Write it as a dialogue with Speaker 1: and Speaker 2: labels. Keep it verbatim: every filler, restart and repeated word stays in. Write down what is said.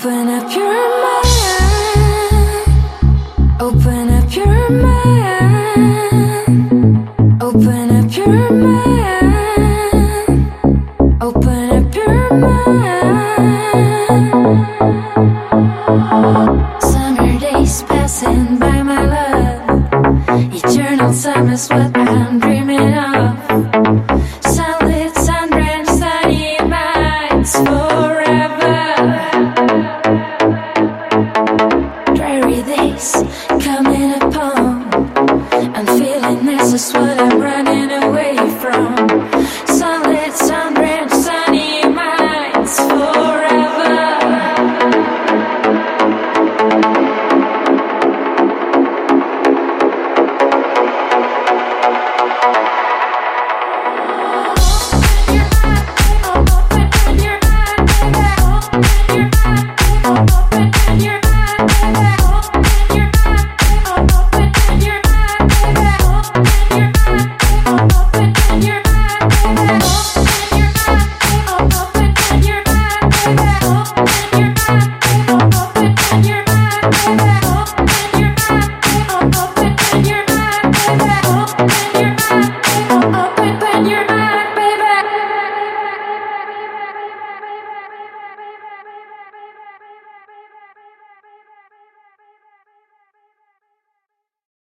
Speaker 1: Open up your mind. Open up your mind. Open up your mind. Open up your mind. Summer days passing by, my love. Eternal summer's what I'm dreaming of. Sunlit, sun-drenched, sunny nights forever. Dreary days coming upon. I'm feeling this is what I'm running away